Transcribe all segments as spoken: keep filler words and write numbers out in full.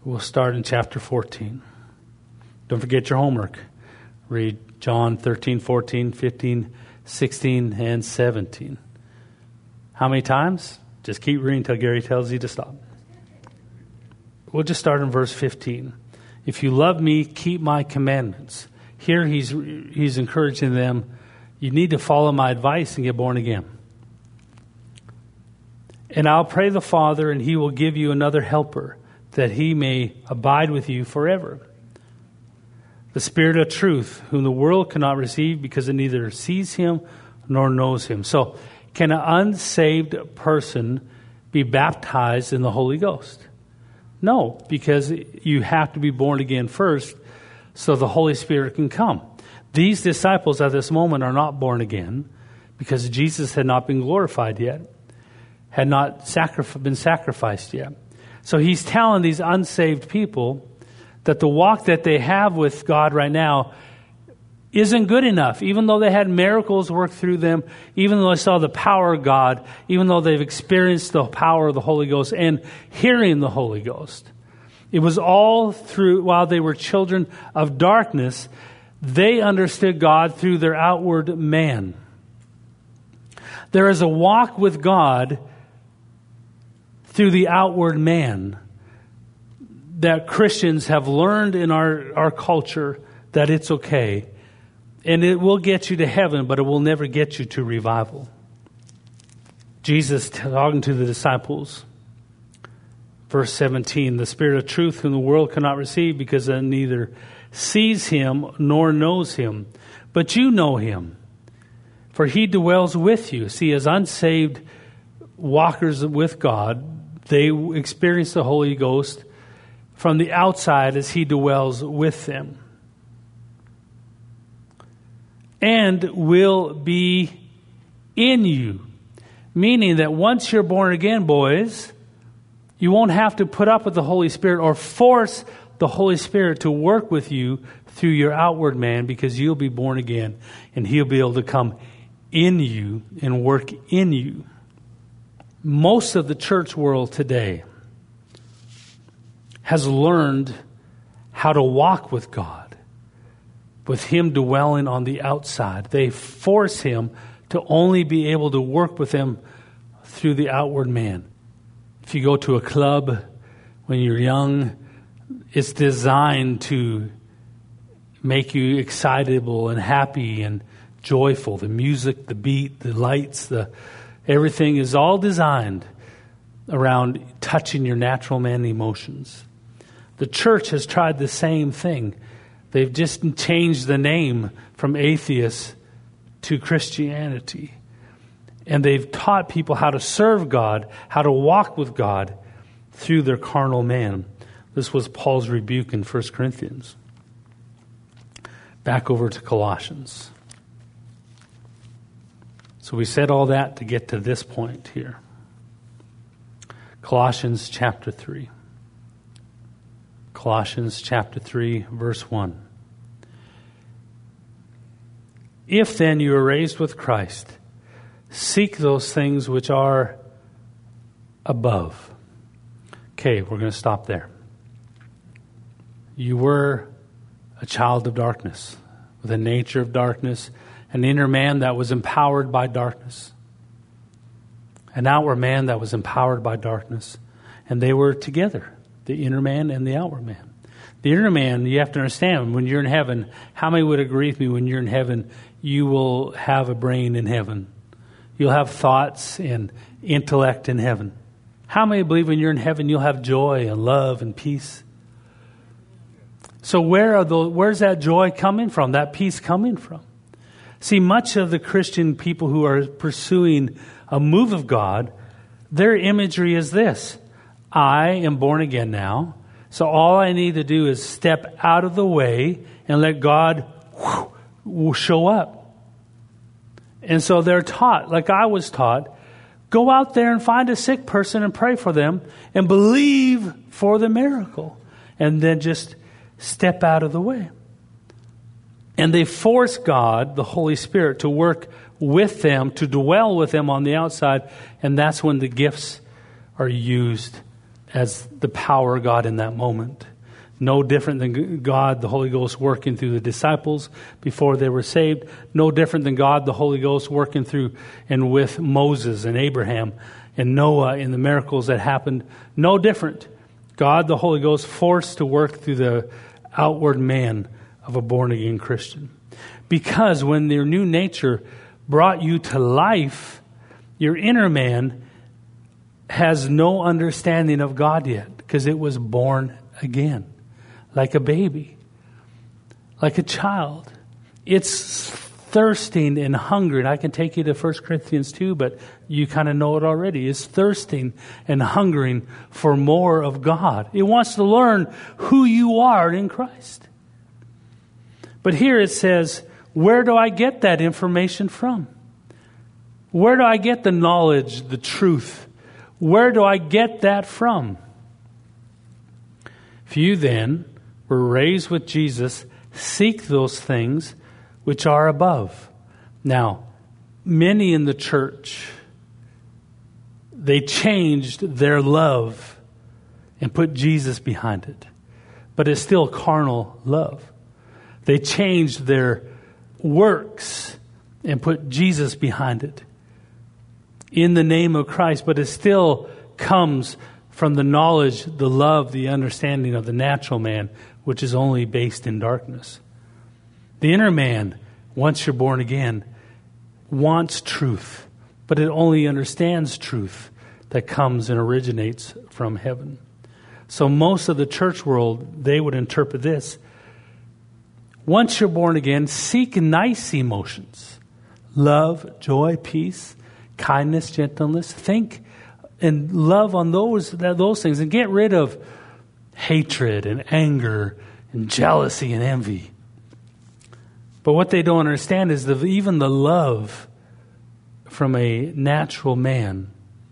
We'll start in chapter fourteen. Don't forget your homework. Read John thirteen, fourteen, fifteen, sixteen, and seventeen. How many times? Just keep reading until Gary tells you to stop. We'll just start in verse fifteen. If you love me, keep my commandments. Here he's he's encouraging them, you need to follow my advice and get born again. And I'll pray the Father, and he will give you another helper, that he may abide with you forever. The Spirit of truth, whom the world cannot receive because it neither sees him nor knows him. So, can an unsaved person be baptized in the Holy Ghost? No, because you have to be born again first so the Holy Spirit can come. These disciples at this moment are not born again because Jesus had not been glorified yet, had not sacrif- been sacrificed yet. So he's telling these unsaved people that the walk that they have with God right now isn't good enough. Even though they had miracles work through them, even though they saw the power of God, even though they've experienced the power of the Holy Ghost and hearing the Holy Ghost. It was all through, while they were children of darkness, they understood God through their outward man. There is a walk with God through the outward man that Christians have learned in our, our culture that it's okay. And it will get you to heaven, but it will never get you to revival. Jesus talking to the disciples, verse seventeen, the Spirit of truth whom the world cannot receive because it neither sees him nor knows him. But you know him, for he dwells with you. See, as unsaved walkers with God, they experience the Holy Ghost from the outside as he dwells with them. And will be in you. Meaning that once you're born again, boys, you won't have to put up with the Holy Spirit or force the Holy Spirit to work with you through your outward man, because you'll be born again and he'll be able to come in you and work in you. Most of the church world today has learned how to walk with God, with him dwelling on the outside. They force him to only be able to work with them through the outward man. If you go to a club when you're young, it's designed to make you excitable and happy and joyful. The music, the beat, the lights, the everything is all designed around touching your natural man emotions. The church has tried the same thing. They've just changed the name from atheists to Christianity. And they've taught people how to serve God, how to walk with God through their carnal man. This was Paul's rebuke in First Corinthians. Back over to Colossians. So we said all that to get to this point here. Colossians chapter three. Colossians chapter three, verse one. If then you are raised with Christ, seek those things which are above. Okay, we're going to stop there. You were a child of darkness, with a nature of darkness, an inner man that was empowered by darkness, an outward man that was empowered by darkness, and they were together, the inner man and the outward man. The inner man, you have to understand, when you're in heaven, how many would agree with me when you're in heaven, you will have a brain in heaven. You'll have thoughts and intellect in heaven. How many believe when you're in heaven, you'll have joy and love and peace? So where are those, where's that joy coming from, that peace coming from? See, much of the Christian people who are pursuing a move of God, their imagery is this. I am born again now, so all I need to do is step out of the way and let God whoosh, show up. And so they're taught, like I was taught, go out there and find a sick person and pray for them and believe for the miracle. And then just step out of the way. And they force God, the Holy Spirit, to work with them, to dwell with them on the outside. And that's when the gifts are used as the power of God in that moment. No different than God, the Holy Ghost, working through the disciples before they were saved. No different than God, the Holy Ghost, working through and with Moses and Abraham and Noah in the miracles that happened. No different. God, the Holy Ghost, forced to work through the outward man of a born-again Christian. Because when their new nature brought you to life, your inner man has no understanding of God yet, because it was born again. Like a baby, like a child. It's thirsting and hungry. I can take you to First Corinthians two, but you kind of know it already. It's thirsting and hungering for more of God. It wants to learn who you are in Christ. But here it says, where do I get that information from? Where do I get the knowledge, the truth? Where do I get that from? If you then were raised with Jesus, seek those things which are above. Now, many in the church, they changed their love and put Jesus behind it. But it's still carnal love. They changed their works and put Jesus behind it in the name of Christ, but it still comes from the knowledge, the love, the understanding of the natural man, which is only based in darkness. The inner man, once you're born again, wants truth, but it only understands truth that comes and originates from heaven. So most of the church world, they would interpret this. Once you're born again, seek nice emotions. Love, joy, peace, kindness, gentleness. Think and love on those those things, and get rid of hatred and anger and jealousy and envy. But what they don't understand is that even the love from a natural man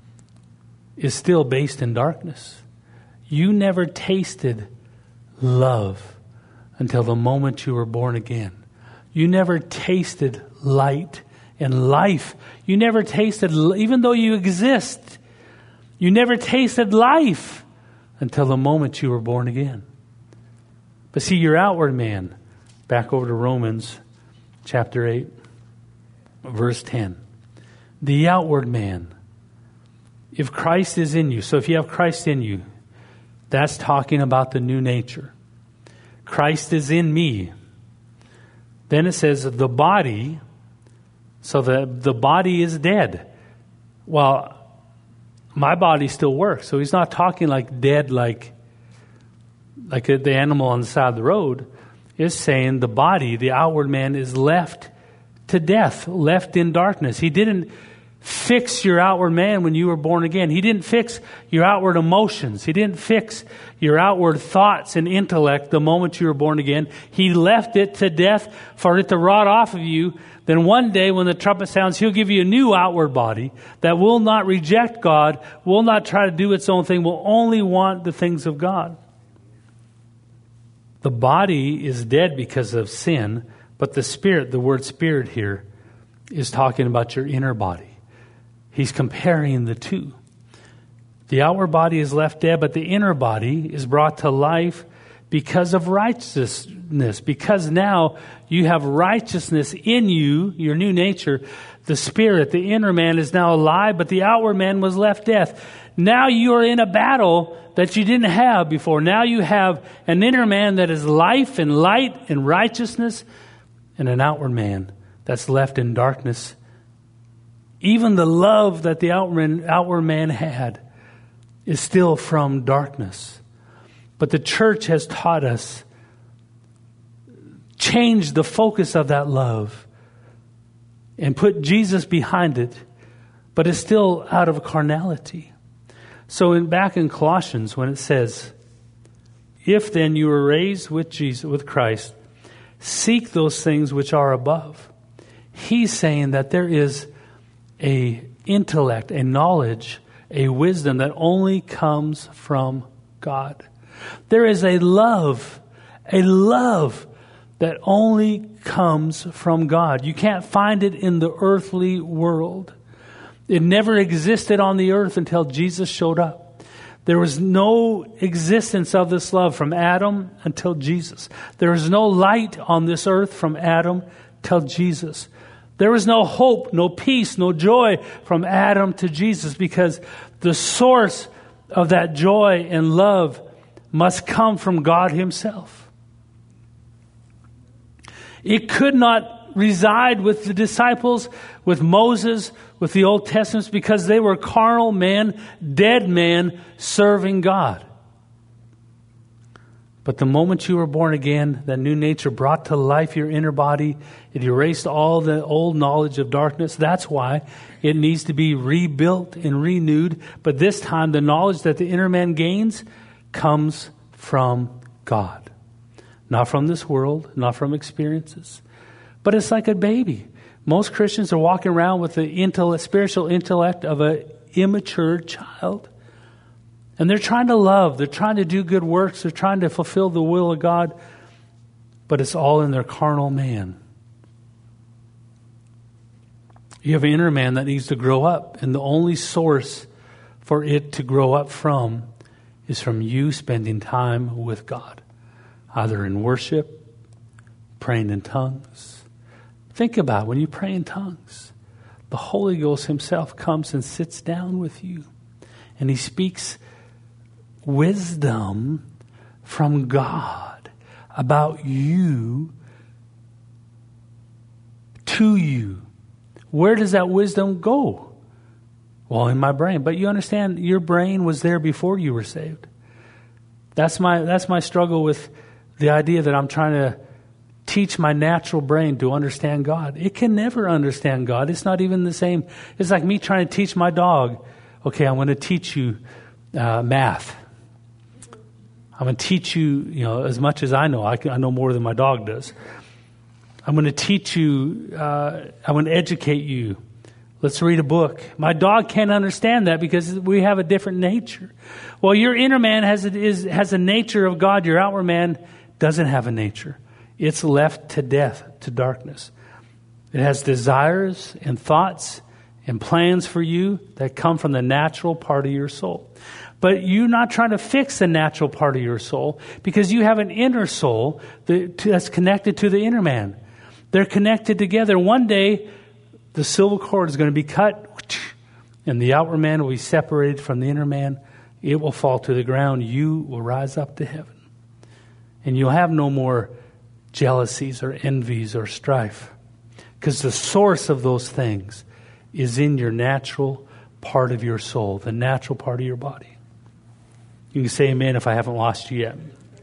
is still based in darkness. You never tasted love until the moment you were born again. You never tasted light and life. You never tasted, even though you exist, you never tasted life until the moment you were born again. But see, your outward man, back over to Romans chapter eight, verse ten. The outward man, if Christ is in you, so if you have Christ in you, that's talking about the new nature. Christ is in me. Then it says the body, so the, the body is dead. Well, my body still works. So he's not talking like dead, like, like the animal on the side of the road. Is saying the body, the outward man, is left to death, left in darkness. He didn't fix your outward man when you were born again. He didn't fix your outward emotions. He didn't fix your outward thoughts and intellect the moment you were born again. He left it to death for it to rot off of you. Then one day when the trumpet sounds, he'll give you a new outward body that will not reject God, will not try to do its own thing, will only want the things of God. The body is dead because of sin, but the spirit, the word spirit here, is talking about your inner body. He's comparing the two. The outward body is left dead, but the inner body is brought to life because of righteousness. Because now you have righteousness in you, your new nature. The spirit, the inner man, is now alive, but the outward man was left dead. Now you are in a battle that you didn't have before. Now you have an inner man that is life and light and righteousness, and an outward man that's left in darkness. Even the love that the outward, outward man had is still from darkness. But the church has taught us, change the focus of that love and put Jesus behind it, but it's still out of carnality. So in, back in Colossians, when it says, if then you were raised with Jesus, with Christ, seek those things which are above. He's saying that there is a intellect, a knowledge, a wisdom that only comes from God. There is a love, a love that only comes from God. You can't find it in the earthly world. It never existed on the earth until Jesus showed up. There was no existence of this love from Adam until Jesus. There was no light on this earth from Adam till Jesus. There was no hope, no peace, no joy from Adam to Jesus, because the source of that joy and love must come from God himself. It could not reside with the disciples, with Moses, with the Old Testament, because they were carnal men, dead men, serving God. But the moment you were born again, that new nature brought to life your inner body. It erased all the old knowledge of darkness. That's why it needs to be rebuilt and renewed. But this time, the knowledge that the inner man gains comes from God. Not from this world, not from experiences. But it's like a baby. Most Christians are walking around with the intellect, spiritual intellect of an immature child. And they're trying to love. They're trying to do good works. They're trying to fulfill the will of God. But it's all in their carnal man. You have an inner man that needs to grow up. And the only source for it to grow up from is from you spending time with God. Either in worship, praying in tongues. Think about it. When you pray in tongues, the Holy Ghost himself comes and sits down with you. And he speaks wisdom from God about you to you. Where does that wisdom go? Well, in my brain. But you understand, your brain was there before you were saved. That's my that's my struggle with the idea that I'm trying to teach my natural brain to understand God. It can never understand God. It's not even the same. It's like me trying to teach my dog, okay, I'm going to teach you uh, math. I'm going to teach you, you know, as much as I know. I, can, I know more than my dog does. I'm going to teach you, uh, I'm going to educate you. Let's read a book. My dog can't understand that because we have a different nature. Well, your inner man has a, is, has a nature of God. Your outward man doesn't have a nature. It's left to death, to darkness. It has desires and thoughts and plans for you that come from the natural part of your soul. But you're not trying to fix the natural part of your soul because you have an inner soul that's connected to the inner man. They're connected together. One day, the silver cord is going to be cut and the outward man will be separated from the inner man. It will fall to the ground. You will rise up to heaven. And you'll have no more jealousies or envies or strife. Because the source of those things is in your natural part of your soul, the natural part of your body. You can say amen if I haven't lost you yet.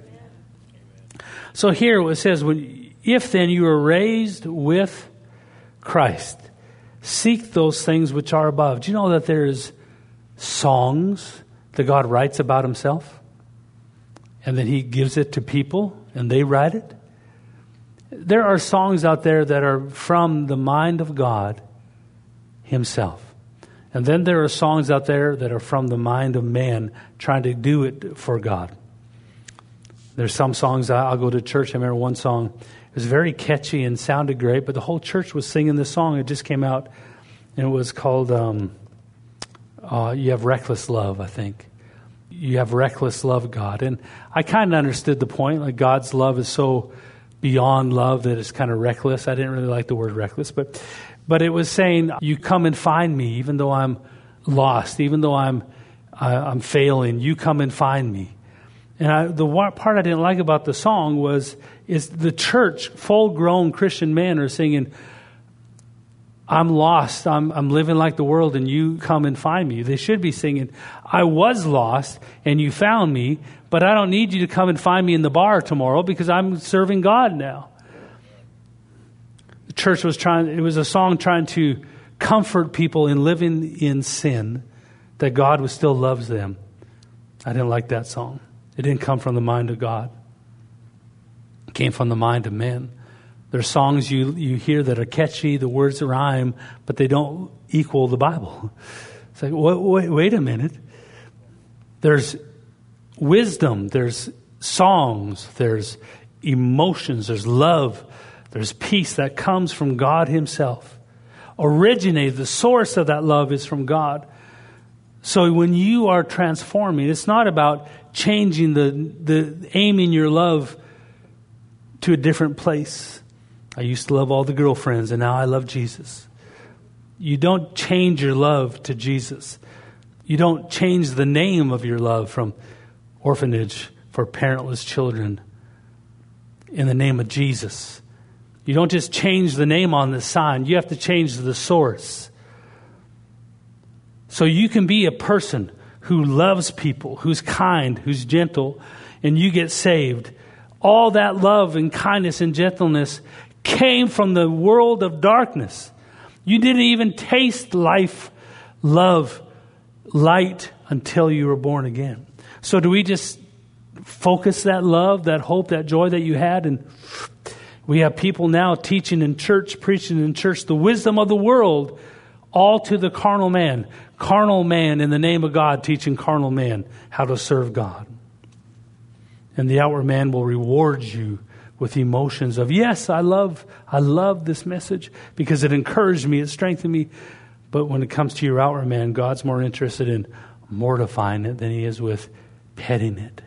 So here it says, when, if then you are raised with Christ, seek those things which are above. Do you know that there's songs that God writes about himself? And then he gives it to people and they write it? There are songs out there that are from the mind of God himself. And then there are songs out there that are from the mind of man trying to do it for God. There's some songs, I'll go to church. I remember one song, it was very catchy and sounded great, but the whole church was singing this song. It just came out, and it was called, um, uh, You Have Reckless Love, I think. You have reckless love, God. And I kind of understood the point, like God's love is so beyond love that it's kind of reckless. I didn't really like the word reckless, but but it was saying, you come and find me, even though I'm lost, even though I'm I, I'm failing, you come and find me. And I, the one part I didn't like about the song was, is the church, full-grown Christian men are singing, I'm lost, I'm, I'm living like the world, and you come and find me. They should be singing, I was lost, and you found me, but I don't need you to come and find me in the bar tomorrow because I'm serving God now. The church was trying, it was a song trying to comfort people in living in sin, that God was still loves them. I didn't like that song. It didn't come from the mind of God. It came from the mind of men. There's songs you, you hear that are catchy, the words rhyme, but they don't equal the Bible. It's like, wait, wait, wait a minute. There's wisdom, there's songs, there's emotions, there's love, there's peace that comes from God himself. Originated, the source of that love is from God. So when you are transforming, it's not about changing the, the aiming your love to a different place. I used to love all the girlfriends, and now I love Jesus. You don't change your love to Jesus. You don't change the name of your love from orphanage for parentless children in the name of Jesus. You don't just change the name on the sign. You have to change the source. So you can be a person who loves people, who's kind, who's gentle, and you get saved. All that love and kindness and gentleness came from the world of darkness. You didn't even taste life, love, light until you were born again. So do we just focus that love, that hope, that joy that you had? And we have people now teaching in church, preaching in church, the wisdom of the world, all to the carnal man. Carnal man in the name of God, teaching carnal man how to serve God. And the outward man will reward you with emotions of, yes, I love, I love this message because it encouraged me, it strengthened me. But when it comes to your outward man, God's more interested in mortifying it than he is with petting it.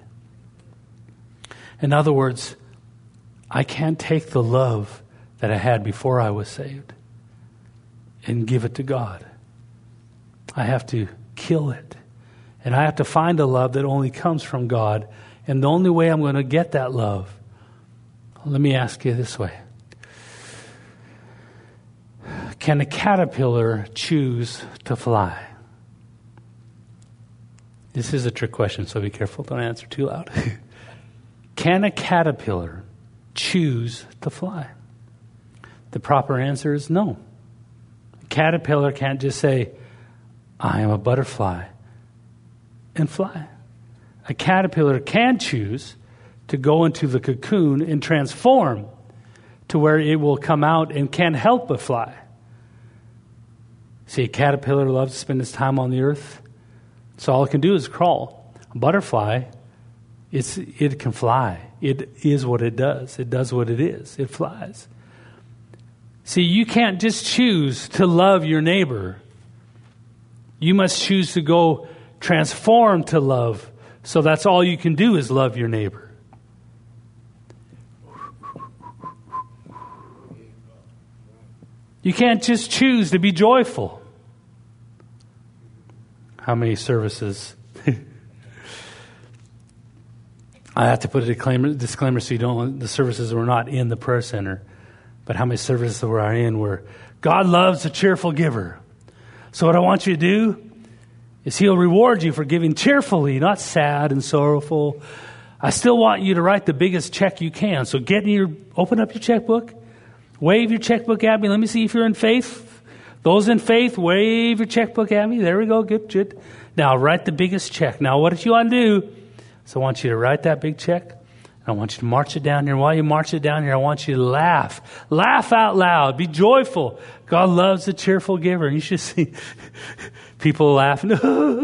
In other words, I can't take the love that I had before I was saved and give it to God. I have to kill it. And I have to find a love that only comes from God. And the only way I'm going to get that love, let me ask you this way. Can a caterpillar choose to fly? This is a trick question, so be careful. Don't answer too loud. Can a caterpillar choose to fly? The proper answer is no. A caterpillar can't just say, I am a butterfly, and fly. A caterpillar can choose to go into the cocoon and transform to where it will come out and can't help but fly. See, a caterpillar loves to spend its time on the earth. So all it can do is crawl. A butterfly, it's, it can fly. It is what it does. It does what it is. It flies. See, you can't just choose to love your neighbor. You must choose to go transform to love. So that's all you can do is love your neighbor. You can't just choose to be joyful. How many services? I have to put a disclaimer, disclaimer so you don't, the services were not in the prayer center, but how many services were I in where God loves a cheerful giver. So what I want you to do is he'll reward you for giving cheerfully, not sad and sorrowful. I still want you to write the biggest check you can. So get in your, open up your checkbook, wave your checkbook at me. Let me see if you're in faith. Those in faith, wave your checkbook at me. There we go. Good, good. Now write the biggest check. Now what do you want to do? So I want you to write that big check. I want you to march it down here. While you march it down here, I want you to laugh. Laugh out loud. Be joyful. God loves a cheerful giver. You should see people laughing.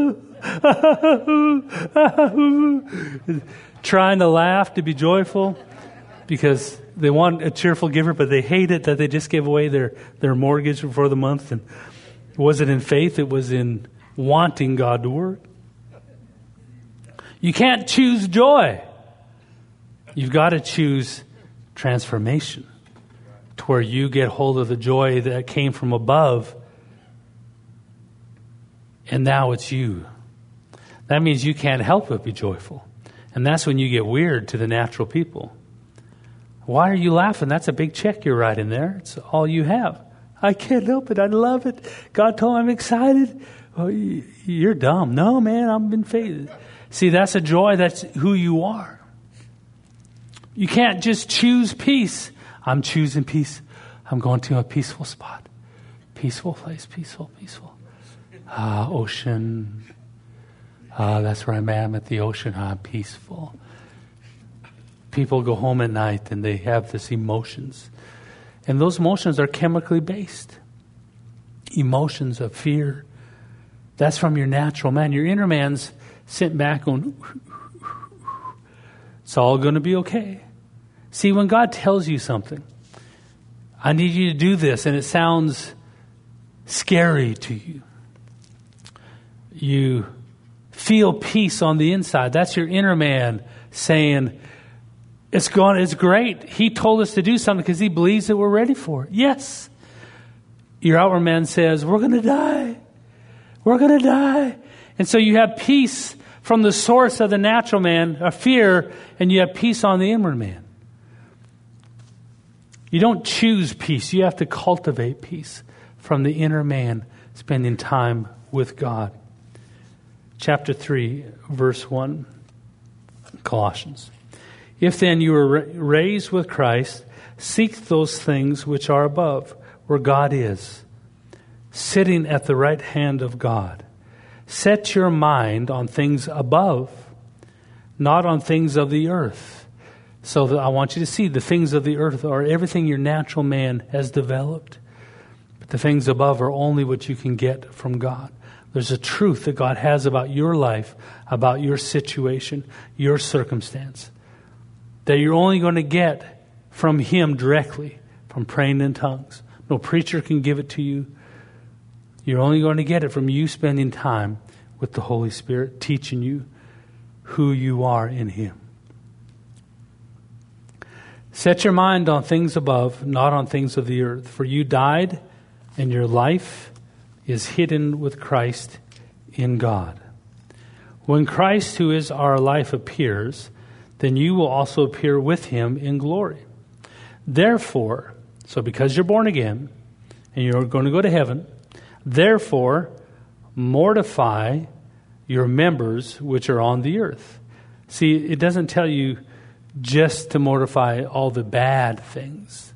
Trying to laugh, to be joyful. Because they want a cheerful giver, but they hate it that they just gave away their, their mortgage before the month. And was it in faith? It was in wanting God to work. You can't choose joy. You've got to choose transformation to where you get hold of the joy that came from above, and now it's you. That means you can't help but be joyful. And that's when you get weird to the natural people. Why are you laughing? That's a big check you're writing there. It's all you have. I can't help it. I love it. God told me I'm excited. Oh, you're dumb. No, man, I'm in faith. See, that's a joy. That's who you are. You can't just choose peace. I'm choosing peace. I'm going to a peaceful spot. Peaceful place, peaceful, peaceful. Ah, ocean. Ah, that's where I'm at. I'm at the ocean. Ah, peaceful. People go home at night and they have this emotions. And those emotions are chemically based. Emotions of fear. That's from your natural man. Your inner man's sitting back going, it's all going to be okay. See, when God tells you something, I need you to do this, and it sounds scary to you. you feel peace on the inside. That's your inner man saying, it's gone, it's great. He told us to do something because he believes that we're ready for it. Yes. Your outward man says, we're going to die. We're going to die. And so you have peace from the source of the natural man, a fear, and you have peace on the inward man. You don't choose peace. You have to cultivate peace from the inner man, spending time with God. Chapter three, verse one, Colossians. If then you were raised with Christ, seek those things which are above, where God is, sitting at the right hand of God. Set your mind on things above, not on things of the earth. So that I want you to see the things of the earth are everything your natural man has developed. But the things above are only what you can get from God. There's a truth that God has about your life, about your situation, your circumstance, that you're only going to get from Him directly, from praying in tongues. No preacher can give it to you. You're only going to get it from you spending time with the Holy Spirit, teaching you who you are in Him. Set your mind on things above, not on things of the earth. For you died, and your life is hidden with Christ in God. When Christ, who is our life, appears, then you will also appear with Him in glory. Therefore, so because you're born again, and you're going to go to heaven, therefore, mortify your members which are on the earth. See, it doesn't tell you just to mortify all the bad things.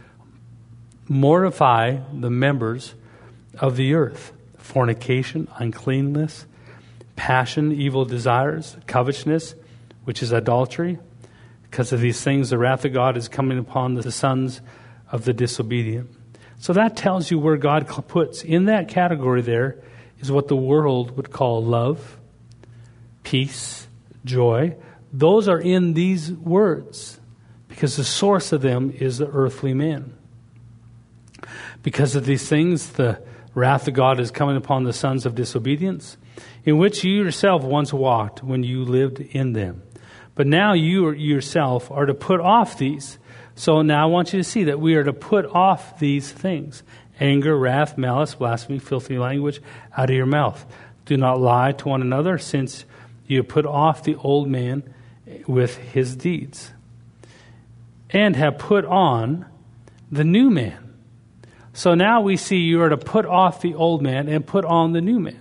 Mortify the members of the earth. Fornication, uncleanness, passion, evil desires, covetousness, which is adultery. Because of these things, the wrath of God is coming upon the sons of the disobedient. So that tells you where God puts in that category there is what the world would call love, peace, joy. Those are in these words because the source of them is the earthly man. Because of these things, the wrath of God is coming upon the sons of disobedience, in which you yourself once walked when you lived in them. But now you yourself are to put off these. So now I want you to see that we are to put off these things. Anger, wrath, malice, blasphemy, filthy language out of your mouth. Do not lie to one another, since you put off the old man with his deeds, and have put on the new man. So now we see you are to put off the old man and put on the new man.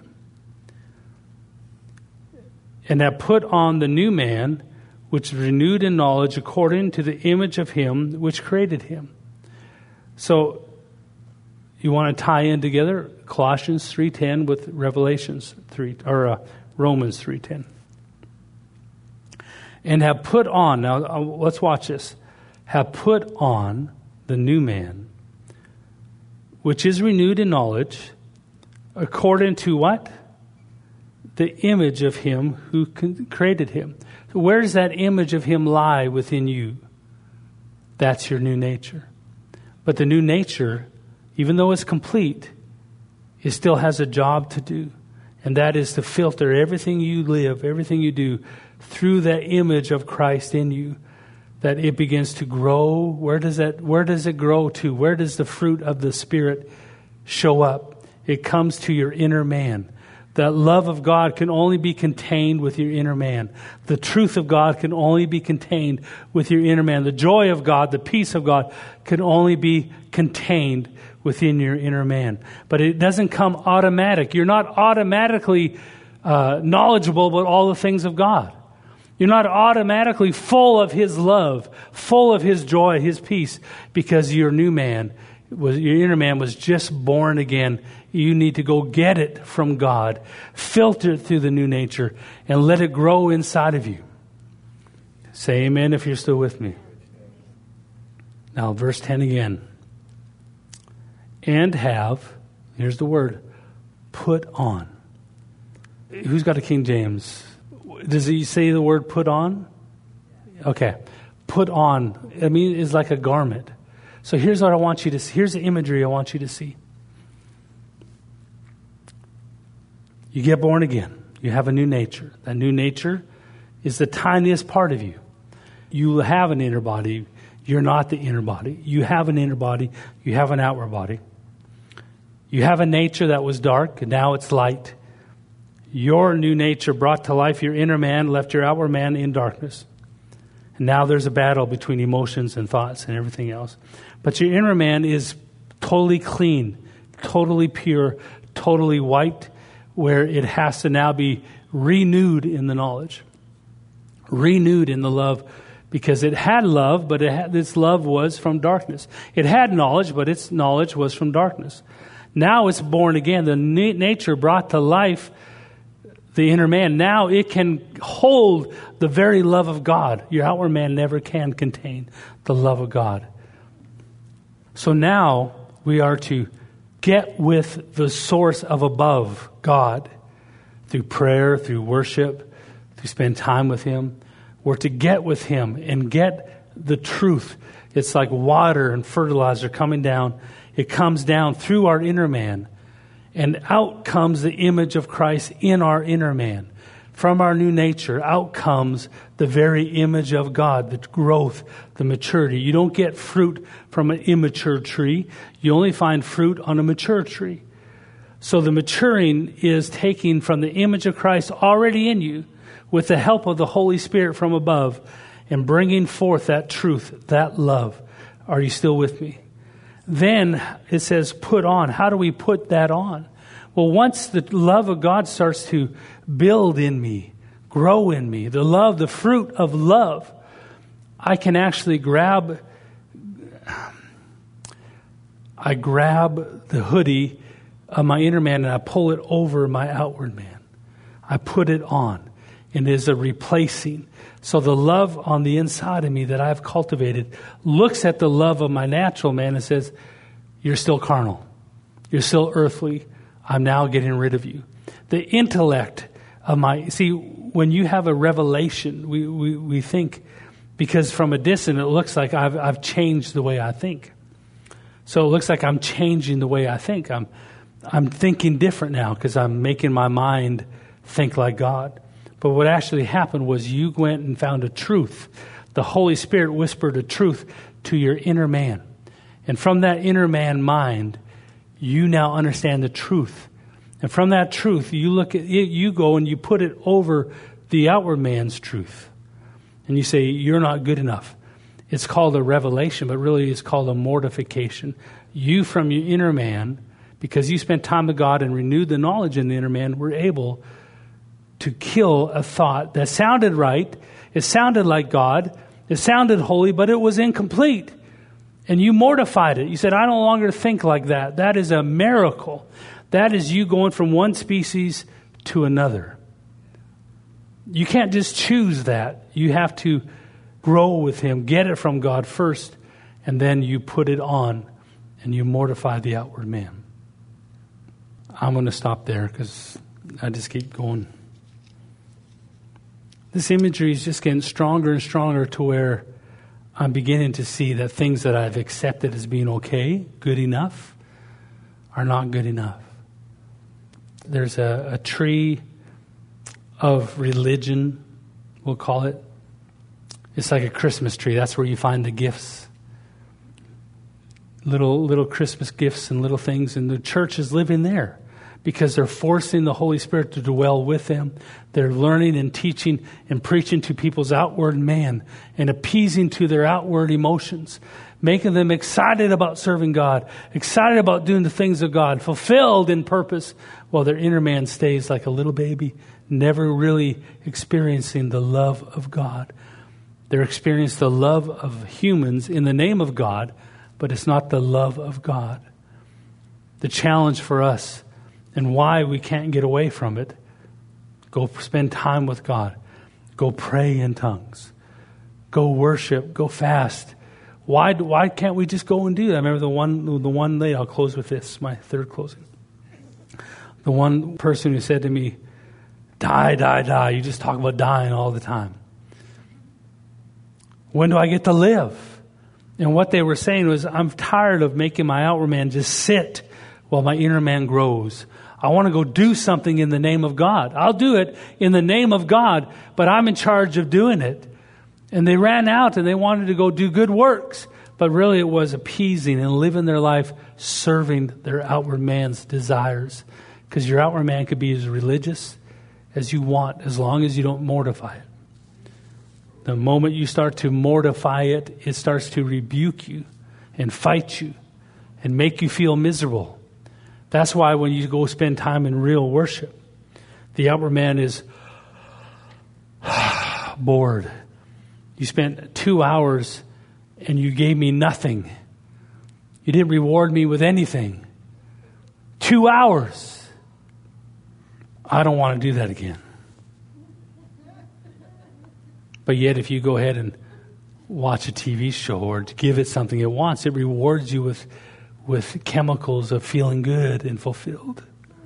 And have put on the new man, which is renewed in knowledge according to the image of Him which created him. So you want to tie in together Colossians three ten with Revelations three or uh, Romans three ten. And have put on, now uh, let's watch this, have put on the new man, which is renewed in knowledge, according to what? The image of Him who created him. So where does that image of Him lie within you? That's your new nature. But the new nature, even though it's complete, it still has a job to do. And that is to filter everything you live, everything you do, through that image of Christ in you, that it begins to grow. Where does that, where does it grow to? Where does the fruit of the Spirit show up? It comes to your inner man. That love of God can only be contained with your inner man. The truth of God can only be contained with your inner man. The joy of God, the peace of God can only be contained within your inner man. But it doesn't come automatic. You're not automatically uh, knowledgeable about all the things of God. You're not automatically full of His love, full of His joy, His peace, because your new man, was your inner man was just born again. You need to go get it from God, filter it through the new nature, and let it grow inside of you. Say amen if you're still with me. Now, verse ten again. And have, here's the word, put on. Who's got a King James? Does he say the word put on? Okay. Put on. I mean, it's like a garment. So here's what I want you to see. Here's the imagery I want you to see. You get born again. You have a new nature. That new nature is the tiniest part of you. You have an inner body. You're not the inner body. You have an inner body. You have an outward body. You have a nature that was dark, and now it's light. Your new nature brought to life your inner man, left your outward man in darkness. And now there's a battle between emotions and thoughts and everything else. But your inner man is totally clean, totally pure, totally white, where it has to now be renewed in the knowledge, renewed in the love, because it had love, but it had, this love was from darkness. It had knowledge, but its knowledge was from darkness. Now it's born again. The na- nature brought to life the inner man. Now it can hold the very love of God. Your outward man never can contain the love of God. So now we are to get with the source of above, God, through prayer, through worship, to spend time with Him. We're to get with Him and get the truth. It's like water and fertilizer coming down. It comes down through our inner man. And out comes the image of Christ in our inner man. From our new nature, out comes the very image of God, the growth, the maturity. You don't get fruit from an immature tree. You only find fruit on a mature tree. So the maturing is taking from the image of Christ already in you, with the help of the Holy Spirit from above, and bringing forth that truth, that love. Are you still with me? Then it says put on. How do we put that on? Well, once the love of God starts to build in me, grow in me, the love, the fruit of love, I can actually grab, I grab the hoodie of my inner man and I pull it over my outward man. I put it on. And it is a replacing. So the love on the inside of me that I've cultivated looks at the love of my natural man and says, you're still carnal. You're still earthly. I'm now getting rid of you. The intellect of my... See, when you have a revelation, we, we, we think, because from a distance it looks like I've, I've changed the way I think. So it looks like I'm changing the way I think. I'm, I'm thinking different now because I'm making my mind think like God. But what actually happened was you went and found a truth. The Holy Spirit whispered a truth to your inner man. And from that inner man mind, you now understand the truth. And from that truth, you look at it, you go and you put it over the outward man's truth. And you say, you're not good enough. It's called a revelation, but really it's called a mortification. You from your inner man, because you spent time with God and renewed the knowledge in the inner man, were able to kill a thought that sounded right. It sounded like God. It sounded holy, but it was incomplete. And you mortified it. You said, I no longer think like that. That is a miracle. That is you going from one species to another. You can't just choose that. You have to grow with Him, get it from God first, and then you put it on and you mortify the outward man. I'm going to stop there because I just keep going. This imagery is just getting stronger and stronger to where I'm beginning to see that things that I've accepted as being okay, good enough, are not good enough. There's a, a tree of religion, we'll call it. It's like a Christmas tree. That's where you find the gifts. Little little Christmas gifts and little things. And the church is living there because they're forcing the Holy Spirit to dwell with them. They're learning and teaching and preaching to people's outward man and appeasing to their outward emotions, making them excited about serving God, excited about doing the things of God, fulfilled in purpose, while their inner man stays like a little baby, never really experiencing the love of God. They're experiencing the love of humans in the name of God, but it's not the love of God. The challenge for us and why we can't get away from it, go spend time with God. Go pray in tongues. Go worship. Go fast. Why why can't we just go and do that? I remember the one the one lady, I'll close with this, my third closing. The one person who said to me, die, die, die. You just talk about dying all the time. When do I get to live? And what they were saying was, I'm tired of making my outward man just sit while my inner man grows. I want to go do something in the name of God. I'll do it in the name of God, but I'm in charge of doing it. And they ran out and they wanted to go do good works. But really it was appeasing and living their life serving their outward man's desires. Because your outward man could be as religious as you want as long as you don't mortify it. The moment you start to mortify it, it starts to rebuke you and fight you and make you feel miserable. That's why when you go spend time in real worship, the outward man is bored. You spent two hours and you gave me nothing. You didn't reward me with anything. Two hours. I don't want to do that again. But yet if you go ahead and watch a T V show or give it something it wants, it rewards you with with chemicals of feeling good and fulfilled.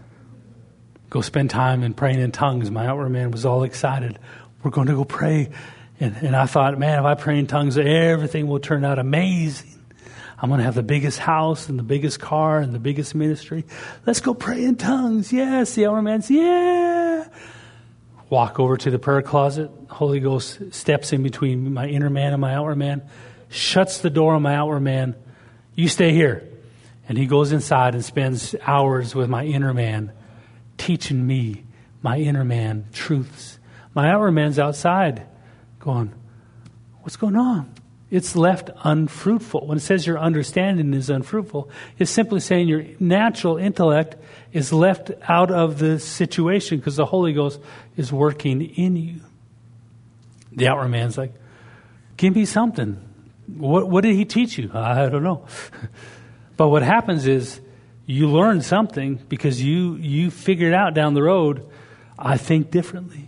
Go spend time in praying in tongues. My outward man was all excited. We're going to go pray. And, and I thought, man, if I pray in tongues, everything will turn out amazing. I'm going to have the biggest house and the biggest car and the biggest ministry. Let's go pray in tongues. Yes, the outward man's, yeah. Walk over to the prayer closet. Holy Ghost steps in between my inner man and my outward man, shuts the door on my outward man. You stay here. And he goes inside and spends hours with my inner man, teaching me, my inner man, truths. My outward man's outside going, what's going on? It's left unfruitful. When it says your understanding is unfruitful, it's simply saying your natural intellect is left out of the situation because the Holy Ghost is working in you. The outward man's like, give me something. What, what did he teach you? I don't know. But what happens is you learn something because you, you figured out down the road, I think differently.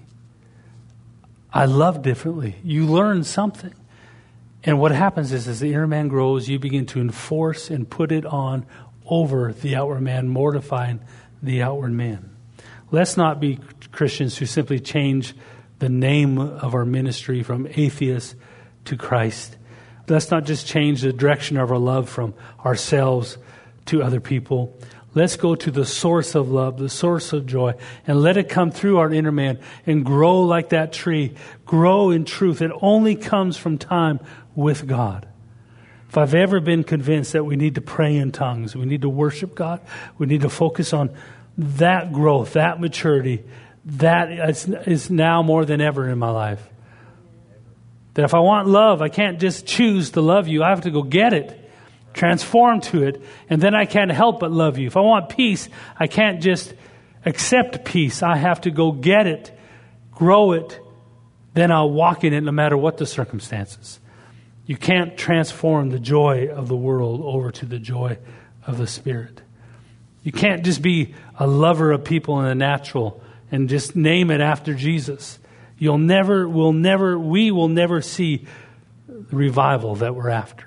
I love differently. You learn something. And what happens is as the inner man grows, you begin to enforce and put it on over the outward man, mortifying the outward man. Let's not be Christians who simply change the name of our ministry from atheist to Christ. Let's not just change the direction of our love from ourselves to other people. Let's go to the source of love, the source of joy, and let it come through our inner man and grow like that tree, grow in truth. It only comes from time with God. If I've ever been convinced that we need to pray in tongues, we need to worship God, we need to focus on that growth, that maturity, that is, is now more than ever in my life. That if I want love, I can't just choose to love you. I have to go get it, transform to it, and then I can't help but love you. If I want peace, I can't just accept peace. I have to go get it, grow it, then I'll walk in it no matter what the circumstances. You can't transform the joy of the world over to the joy of the Spirit. You can't just be a lover of people in the natural and just name it after Jesus. You'll never, will never, we will never see the revival that we're after.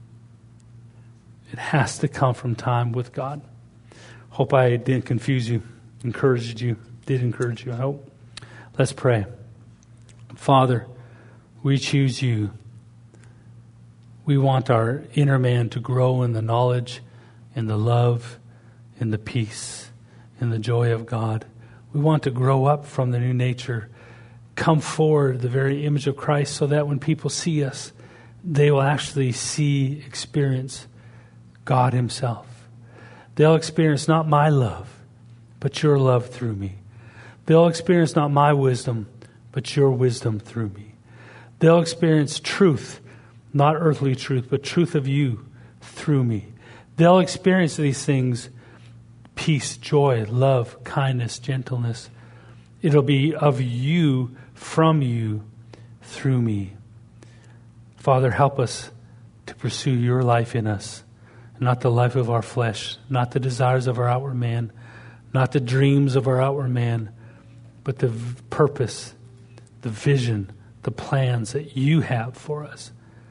It has to come from time with God. Hope I didn't confuse you, encouraged you, did encourage you, I hope. Let's pray. Father, we choose you. We want our inner man to grow in the knowledge, in the love, in the peace, in the joy of God. We want to grow up from the new nature, come forward the very image of Christ so that when people see us, they will actually see, experience God himself. They'll experience not my love, but your love through me. They'll experience not my wisdom, but your wisdom through me. They'll experience truth, not earthly truth, but truth of you through me. They'll experience these things, peace, joy, love, kindness, gentleness. It'll be of you, from you, through me. Father, help us to pursue your life in us, not the life of our flesh, not the desires of our outward man, not the dreams of our outward man, but the v- purpose, the vision, the plans that you have for us.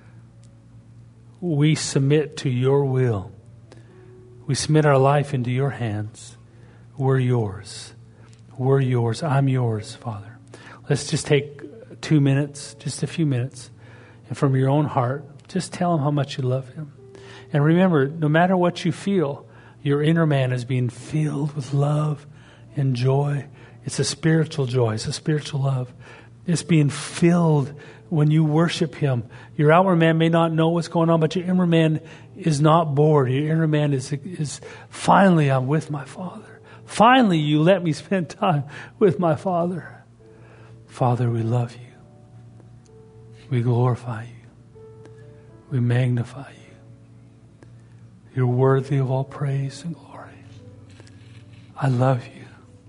We submit to your will. We submit our life into your hands. We're yours. We're yours. I'm yours, Father. Let's just take two minutes, just a few minutes, and from your own heart, just tell him how much you love him. And remember, no matter what you feel, your inner man is being filled with love and joy. It's a spiritual joy. It's a spiritual love. It's being filled when you worship Him. Your outward man may not know what's going on, but your inner man is not bored. Your inner man is, is finally, I'm with my Father. Finally, you let me spend time with my Father. Father, we love you. We glorify you. We magnify you. You're worthy of all praise and glory. I love you.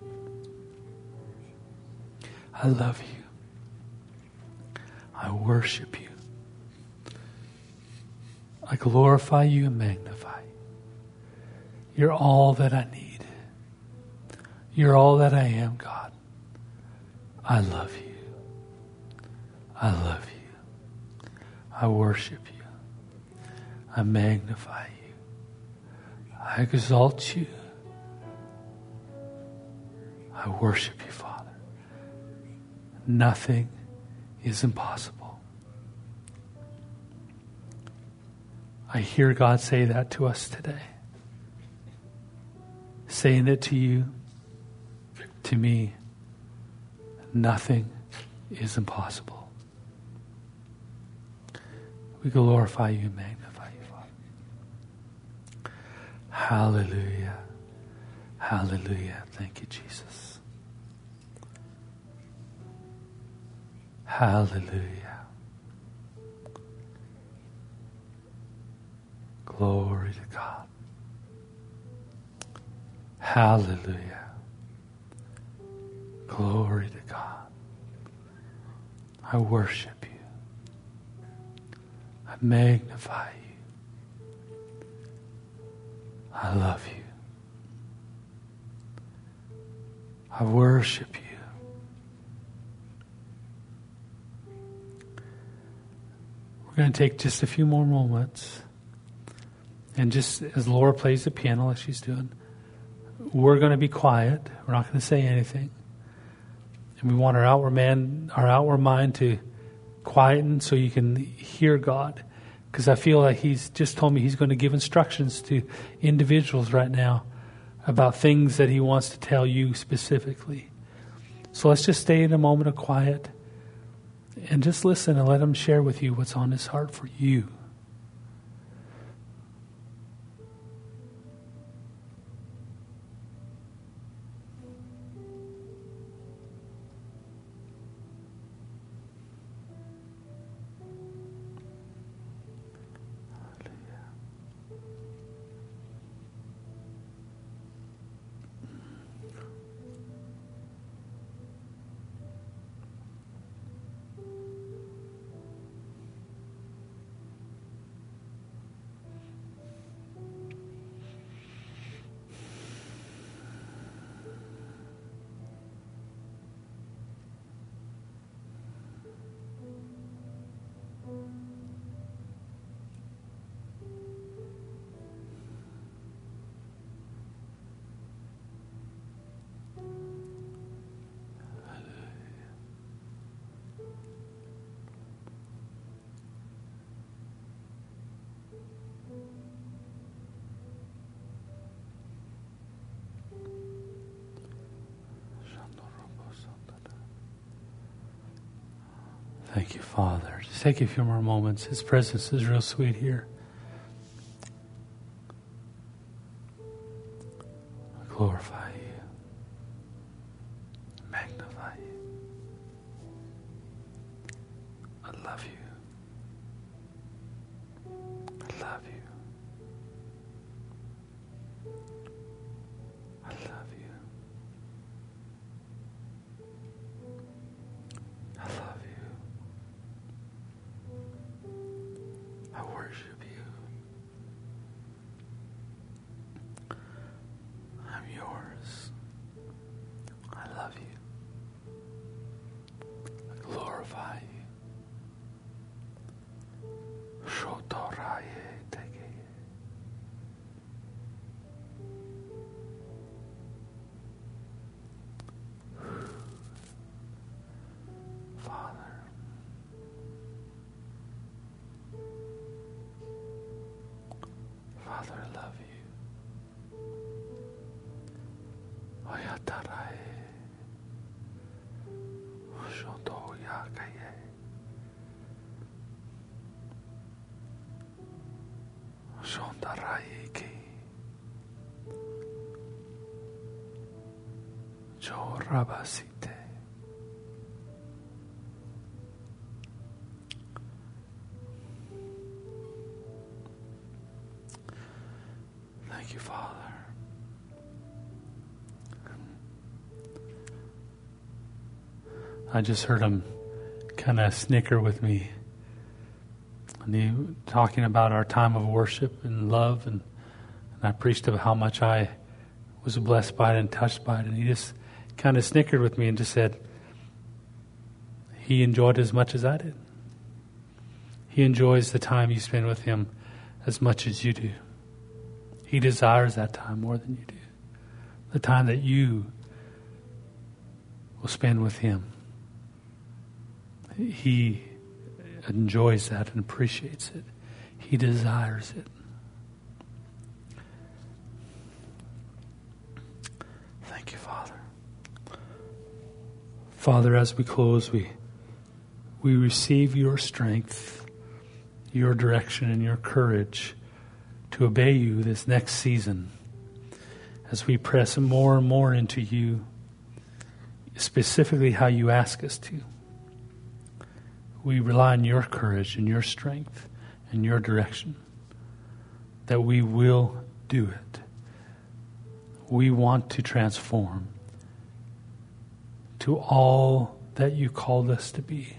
I love you. I worship you. I glorify you and magnify you. You're all that I need. You're all that I am, God. I love you. I love you. I worship you. I magnify you. I exalt you. I worship you, Father. Nothing is impossible. I hear God say that to us today. Saying it to you, to me. Nothing is impossible. We glorify you and magnify you, Father. Hallelujah. Hallelujah. Thank you, Jesus. Hallelujah. Glory to God. Hallelujah. Glory to God. I worship you. I magnify you. I love you. I worship you. We're going to take just a few more moments. And just as Laura plays the piano like she's doing, we're going to be quiet. We're not going to say anything. And we want our outward man, our outward mind to quieten so you can hear God. Because I feel like He's just told me He's going to give instructions to individuals right now about things that He wants to tell you specifically. So let's just stay in a moment of quiet and just listen and let Him share with you what's on His heart for you. Thank you, Father. Just take a few more moments. His presence is real sweet here. I glorify you. Magnify you. I love you. I love you. I love you. I love you. I worship you. I'm yours. I love you. I glorify you. Shotoraye tegeye. Father. Father, I love you. Oyatara. Shondarayiki. Jorabasite. Thank you, Father. I just heard him kind of snicker with me. And he talking about our time of worship and love, and, and I preached about how much I was blessed by it and touched by it, and he just kind of snickered with me and just said he enjoyed it as much as I did. He enjoys the time you spend with him as much as you do. He desires that time more than you do. The time that you will spend with him. He enjoys that and appreciates it. He desires it. Thank you, Father. Father, as we close, we we receive your strength, your direction, and your courage to obey you this next season as we press more and more into you, specifically how you ask us to. We rely on your courage and your strength and your direction, that we will do it. We want to transform to all that you called us to be.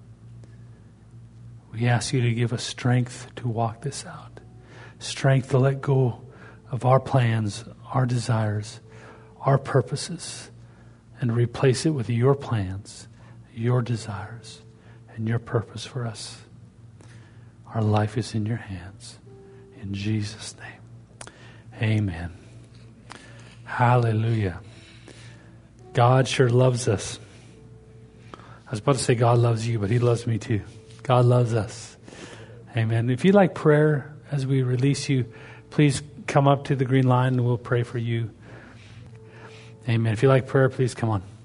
We ask you to give us strength to walk this out, strength to let go of our plans, our desires, our purposes, and replace it with your plans, your desires, and your purpose for us. Our life is in your hands. In Jesus' name, amen. Hallelujah. God sure loves us. I was about to say God loves you, but he loves me too. God loves us. Amen. If you'd like prayer as we release you, please come up to the green line and we'll pray for you. Amen. If you like prayer, please come on.